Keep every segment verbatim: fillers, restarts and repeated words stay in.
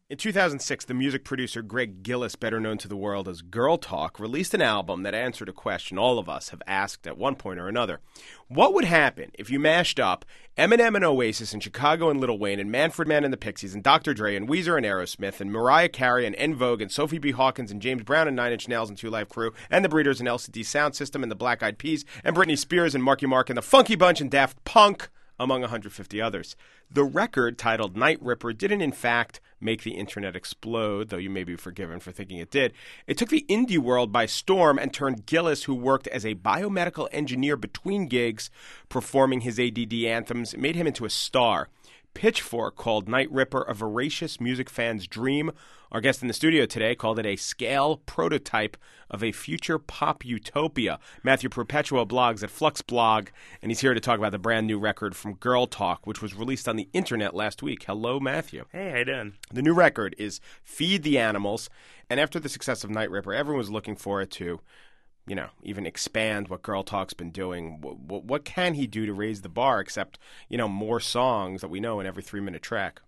In two thousand six, the music producer Greg Gillis, better known to the world as Girl Talk, released an album that answered a question all of us have asked at one point or another. What would happen if you mashed up Eminem and Oasis and Chicago and Lil Wayne and Manfred Mann and the Pixies and Doctor Dre and Weezer and Aerosmith and Mariah Carey and En Vogue and Sophie B. Hawkins and James Brown and Nine Inch Nails and Two Live Crew and the Breeders and L C D Sound System and the Black Eyed Peas and Britney Spears and Marky Mark and the Funky Bunch and Daft Punk, among one hundred fifty others? The record, titled Night Ripper, didn't in fact make the internet explode, though you may be forgiven for thinking it did. It took the indie world by storm and turned Gillis, who worked as a biomedical engineer between gigs, performing his A D D anthems, it made him into a star. Pitchfork called Night Ripper a voracious music fan's dream. Our guest in the studio today called it a scale prototype of a future pop utopia. Matthew Perpetua blogs at Fluxblog, and he's here to talk about the brand new record from Girl Talk, which was released on the internet last week. Hello, Matthew. Hey, how you doing? The new record is Feed the Animals, and after the success of Night Ripper, everyone was looking for it to, you know, even expand what Girl Talk's been doing. What, what can he do to raise the bar except, you know, more songs that we know in every three-minute track?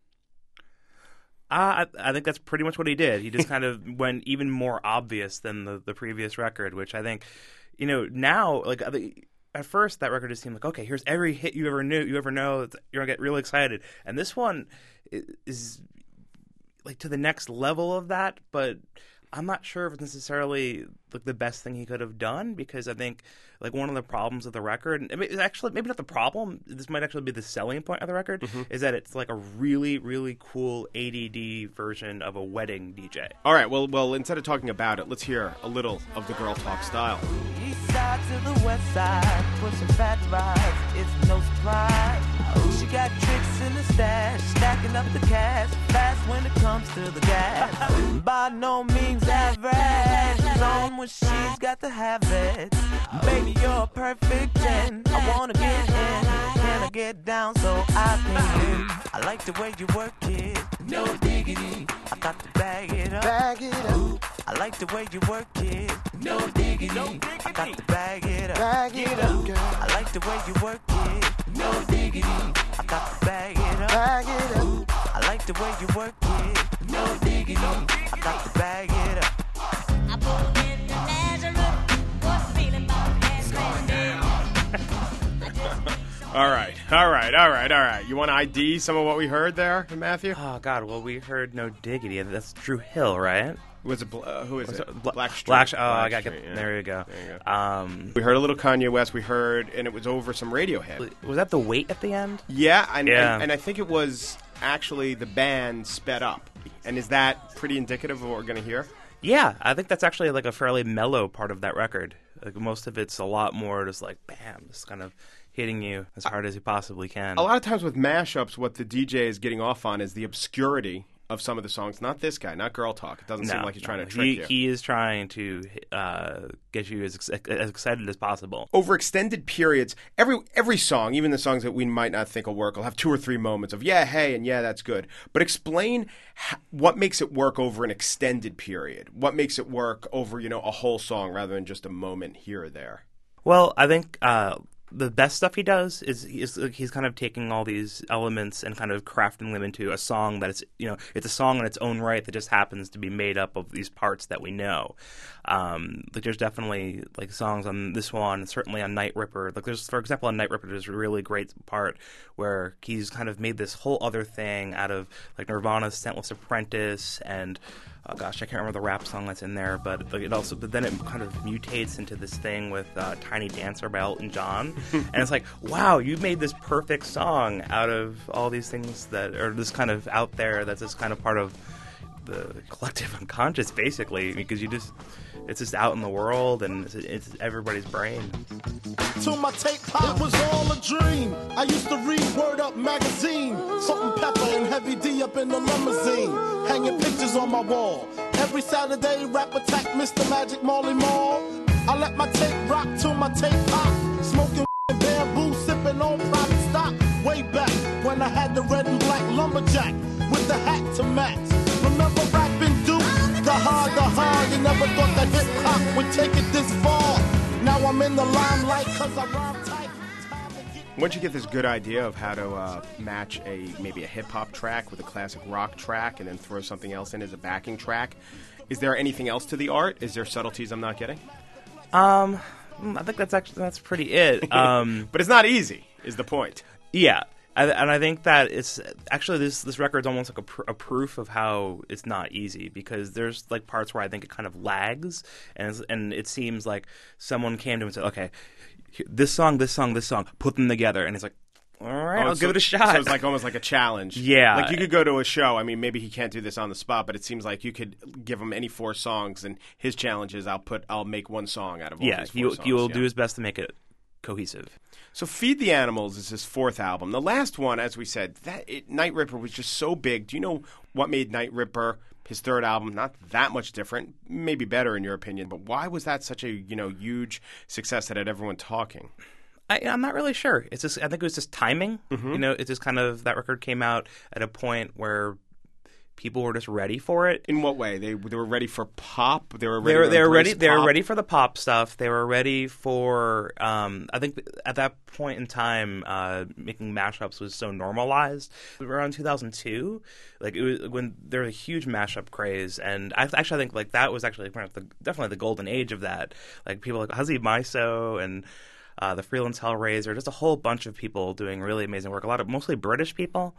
Uh, I, I think that's pretty much what he did. He just kind of went even more obvious than the, the previous record, which I think, you know, now, like, at first that record just seemed like, okay, here's every hit you ever knew, you ever know, you're going to get really excited. And this one is, is, like, to the next level of that, but I'm not sure if it's necessarily like the best thing he could have done, because I think like one of the problems of the record, and it's actually maybe not the problem, this might actually be the selling point of the record, mm-hmm. is that it's like a really, really cool A D D version of a wedding D J. All right, well, well, instead of talking about it, let's hear a little of the Girl Talk style. East side to the west side, pushing fat rides, it's no surprise. She got tricks in the stash, stacking up the cash, fast when it comes to the gas. By no means average, on when she's got to have it. Baby, you're a perfect ten. I wanna get in, can I get down so I can win? I like the way you work it, no diggity. I got to bag it up, bag it up. I like the way you work it, no diggity. I got to bag it up, bag it up. I like the way you work it, no diggity. I got to bag it up, bag it up. I like the way you work it, no diggity. I got to bag it up. I pulled in the Nazareth, what's feeling about that going down? All right, all right, all right, all right. You want to I D some of what we heard there, Matthew? Oh, God, well, we heard No Diggity. That's Drew Hill, right? Was it, uh, who is it? it? Bla- Black Street. Black, oh, Black I got Street, get, yeah. there you go. There you go. Um, we heard a little Kanye West. We heard, and it was over some Radiohead. Was that The Wait at the end? Yeah, and, yeah. and, and I think it was actually the band sped up. And is that pretty indicative of what we're going to hear? Yeah, I think that's actually like a fairly mellow part of that record. Like most of it's a lot more just like, bam, just kind of hitting you as hard as you possibly can. A lot of times with mashups, what the D J is getting off on is the obscurity of some of the songs. Not this guy, not Girl Talk. It doesn't no, seem like he's trying no. to trick he, you. He is trying to uh, get you as, ex- as excited as possible. Over extended periods, every every song, even the songs that we might not think will work, will have two or three moments of, yeah, hey, and yeah, that's good. But explain h- what makes it work over an extended period. What makes it work over, you know, a whole song rather than just a moment here or there. Well, I think uh, the best stuff he does is he's, he's kind of taking all these elements and kind of crafting them into a song that it's, you know, it's a song in its own right that just happens to be made up of these parts that we know. Um, like there's definitely like songs on this one, and certainly on Night Ripper. Like there's, for example, on Night Ripper, there's a really great part where he's kind of made this whole other thing out of like Nirvana's Scentless Apprentice and oh gosh, I can't remember the rap song that's in there, but like, it also, but then it kind of mutates into this thing with uh, Tiny Dancer by Elton John, and it's like, wow, you made this perfect song out of all these things that are this kind of out there, that's just kind of part of the collective unconscious, basically, because you just, it's just out in the world, and it's, it's everybody's brain. To my tape pop, it was all a dream. I used to read Word Up magazine, Salt and Pepper and Heavy D up in the limousine, hanging pictures on my wall. Every Saturday, Rap Attack, Mister Magic, Marley Marl. I let my tape rock to my tape pop, smoking bamboo, sipping on private stock. Way back when I had the red and black lumberjack with the hat to match. Remember rapping Duke, the hard, the hard. You never thought that hip hop would take it this far. Now I'm in the limelight cause I rhyme tight. Once you get this good idea of how to uh, match a maybe a hip-hop track with a classic rock track and then throw something else in as a backing track, is there anything else to the art? Is there subtleties I'm not getting? Um, I think that's actually that's pretty it. Um, but it's not easy, is the point. Yeah. I, and I think that it's actually this this record's almost like a, pr- a proof of how it's not easy, because there's like parts where I think it kind of lags, and it's, and it seems like someone came to him and said, "Okay, this song, this song, this song, put them together," and he's like, "All right, Oh, I'll so- give it a shot." So it's like almost like a challenge. Yeah. Like you could go to a show. I mean, maybe he can't do this on the spot, but it seems like you could give him any four songs, and his challenge is I'll put I'll make one song out of all yeah, these he four will- songs. he will yeah. do his best to make it cohesive. So Feed the Animals is his fourth album. The last one, as we said, that it, Night Ripper was just so big. Do you know what made Night Ripper, his third album, not that much different, maybe better in your opinion, but why was that such a, you know, huge success that had everyone talking? I, I'm not really sure. It's just I think it was just timing. Mm-hmm. You know, it just kind of that record came out at a point where people were just ready for it. In what way? They they were ready for pop. They were ready. They were to they were ready. embrace They were pop? ready for the pop stuff. They were ready for. Um, I think at that point in time, uh, making mashups was so normalized. Around two thousand two, like it was when there was a huge mashup craze, and I actually I think like that was actually kind of the, definitely the golden age of that. Like people like Huzzy Miso and. Uh, the Freelance Hellraiser, just a whole bunch of people doing really amazing work. A lot of mostly British people,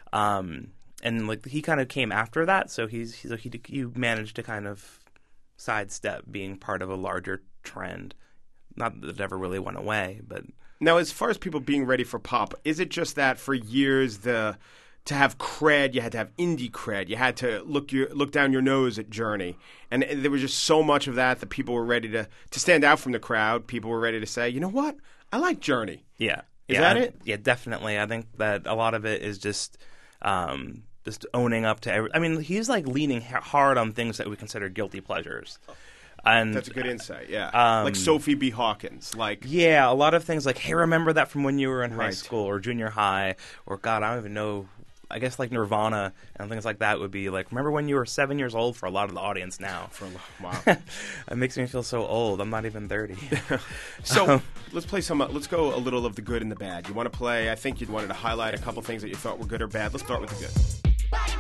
um, and like he kind of came after that, so he's, he's he he managed to kind of sidestep being part of a larger trend. Not that it ever really went away, but Now, as far as people being ready for pop, is it just that for years the to have cred, you had to have indie cred. You had to look your look down your nose at Journey, and there was just so much of that that people were ready to to stand out from the crowd. People were ready to say, you know what, I like Journey. yeah, Is yeah, that I- it? Yeah, definitely. I think that a lot of it is just. Um, just owning up to every. I mean, he's like leaning ha- hard on things that we consider guilty pleasures, and That's a good insight. Yeah, Um, like Sophie B. Hawkins. Like yeah, a lot of things like, hey, remember that from when you were in high Right. school or junior high, or God, I don't even know. I guess like Nirvana and things like that would be like, remember when you were seven years old for a lot of the audience now. for a lo- wow. It makes me feel so old. I'm not even thirty. So let's play some. Uh, let's go a little of the good and the bad. You want to play? I think you wanted to highlight a couple things that you thought were good or bad. Let's start with the good.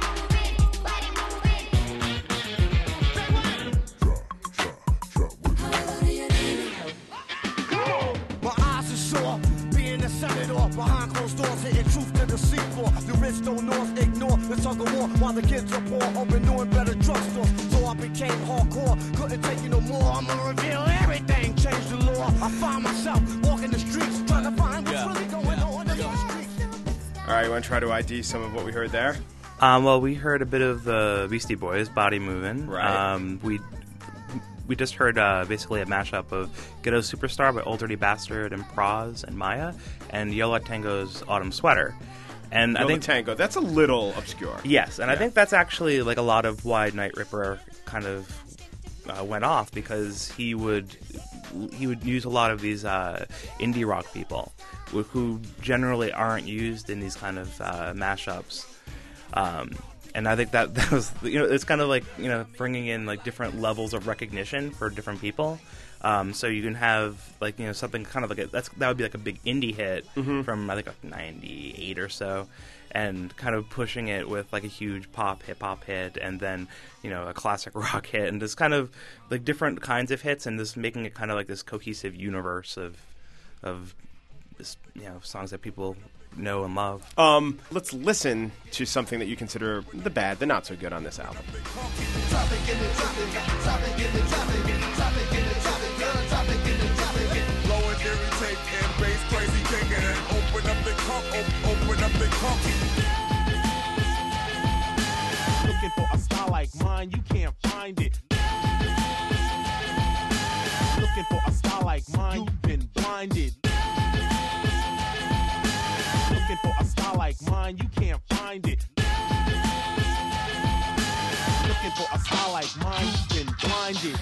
My eyes are sore, being a senator behind closed doors, hitting truth to the seafloor. The rich don't north ignore the tug of war while the kids are poor, open new and better drugstores. So I became hardcore, couldn't take it no more. I'ma reveal everything, change the law. I find myself walking the streets, trying to find what's really going on in the streets. All right, you want to try to I D some of what we heard there? Um, well, we heard a bit of the Beastie Boys, Body Movin'. Right. Um, we we just heard uh, basically a mashup of Ghetto Superstar by Old Dirty Bastard and Praz and Maya, and Yola Tango's Autumn Sweater. And I Yola think Tango. That's a little obscure. yes, and I Yeah. think that's actually like a lot of why Night Ripper kind of uh, went off, because he would he would use a lot of these uh, indie rock people who, who generally aren't used in these kind of uh, mashups. Um, and I think that, that was, you know, it's kind of like, you know, bringing in like different levels of recognition for different people. Um, so you can have like, you know, something kind of like a, that's that would be like a big indie hit from I think like ninety-eight or so, and kind of pushing it with like a huge pop hip hop hit, and then, you know, a classic rock hit, and just kind of like different kinds of hits, and just making it kind of like this cohesive universe of of this, you know, songs that people know and love. Um, let's listen to something that you consider the bad, the not so good on this album. Blowing every take and bass crazy kicking and open up the conk, op- open up the conk. Looking for a style like mine, you can't find it. Looking for a style like mine, you've been blinded. Looking for a style like mine, you can't find it. Looking for a style like mine, you've been blinded.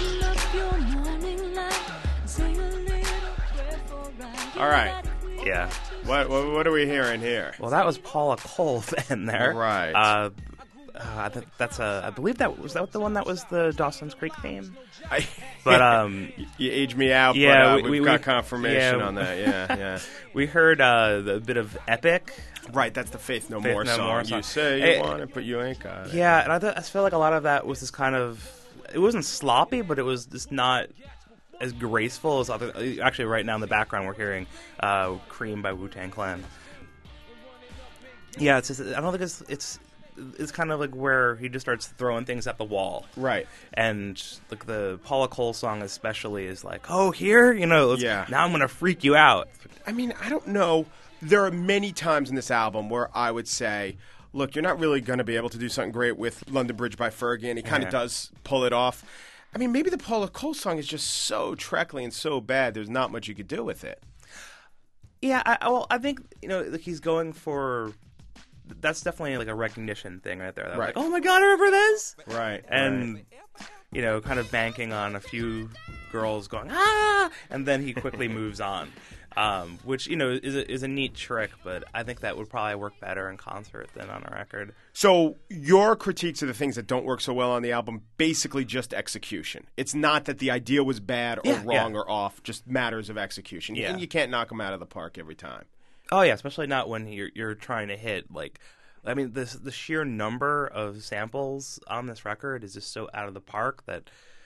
All right. Yeah. What, what what are we hearing here? Well, that was Paula Cole in there. Right. Uh, uh, that, that's a. I believe that was that the one that was the Dawson's Creek theme. I, But um, you aged me out. Yeah, but, uh, we, we've we, got we, confirmation yeah. on that. Yeah, yeah. We heard uh, the bit of Epic. Right, that's the Faith No Faith More No song. More You song. say you Hey, want it, but you ain't got it. Yeah, and I, th- I feel like a lot of that was just kind of, it wasn't sloppy, but it was just not as graceful as other. Actually, right now in the background we're hearing uh, "Cream" by Wu-Tang Clan. Yeah, it's just, I don't think it's it's it's kind of like where he just starts throwing things at the wall. Right. And like the Paula Cole song especially is like, oh, here, you know, let's- Yeah. now I'm gonna freak you out. I mean, I don't know. There are many times in this album where I would say, look, you're not really going to be able to do something great with London Bridge by Fergie, and he kind of Yeah. does pull it off. I mean, maybe the Paula Cole song is just so treacly and so bad, there's not much you could do with it. Yeah, I, well, I think you know, like he's going for. That's definitely like a recognition thing right there. They're Right. Like, oh my god, I remember this. Right. And right. you know, kind of banking on a few girls going ah, and then he quickly moves on, um, which you know is a, is a neat trick. But I think that would probably work better in concert than on a record. So your critiques of the things that don't work so well on the album, basically just execution. It's not that the idea was bad or Yeah, wrong yeah. or off, just matters of execution. Yeah. And you can't knock them out of the park every time. Oh yeah, especially not when you're you're trying to hit like, I mean, this the sheer number of samples on this record is just so out of the park that,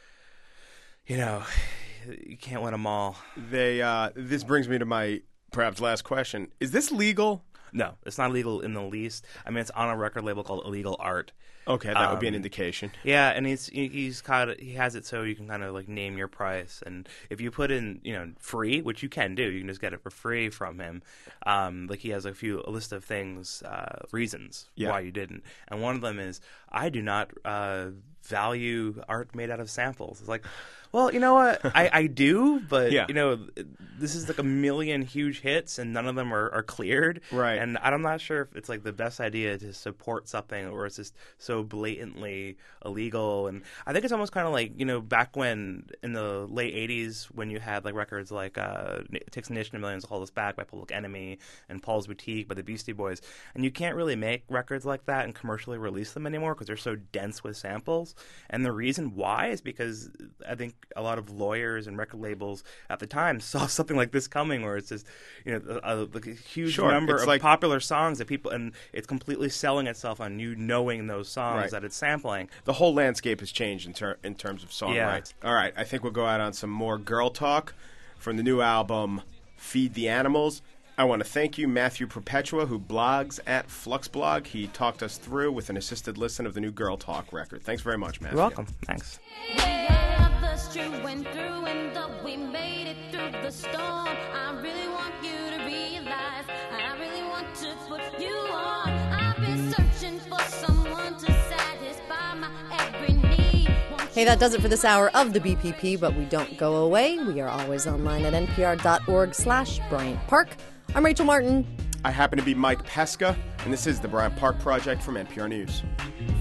you know, you can't win them all. They uh, this brings me to my perhaps last question: is this legal? No, it's not legal in the least. I mean, it's on a record label called Illegal Art. Okay, that would be an Um, indication. Yeah, and he's he- he's kind of, he has it so you can kind of like name your price, and if you put in you know free, which you can do, you can just get it for free from him. Um, like he has a few a list of things, uh, reasons Yeah. why you didn't, and one of them is I do not uh, value art made out of samples. It's like, well, you know what, I, I do, but Yeah. you know this is like a million huge hits, and none of them are, are cleared, Right. And I'm not sure if it's like the best idea to support something, or it's just so blatantly illegal. And I think it's almost kind of like, you know, back when in the late eighties when you had like records like uh, It Takes a Nation of Millions to Hold Us Back by Public Enemy and Paul's Boutique by the Beastie Boys, and you can't really make records like that and commercially release them anymore because they're so dense with samples. And the reason why is because I think a lot of lawyers and record labels at the time saw something like this coming, where it's just, you know, a, a, like a huge Sure, number it's of like- popular songs that people, and it's completely selling itself on you knowing those songs Right. that it's sampling. The whole landscape has changed in, ter- in terms of song Yeah. rights. All right, I think we'll go out on some more girl talk from the new album, Feed the Animals. I want to thank you, Matthew Perpetua, who blogs at Fluxblog. He talked us through with an assisted listen of the new Girl Talk record. Thanks very much, Matthew. You're welcome. Thanks. Yeah, the street went through and up, we made it through the storm. I really want you to realize, I really want to put you on. I've been searching for someone to satisfy my every need. Won't Hey, that does it for this hour of the B P P, but we don't go away. We are always online at npr.org slash Bryant Park. I'm Rachel Martin. I happen to be Mike Pesca, and this is the Bryant Park Project from N P R News.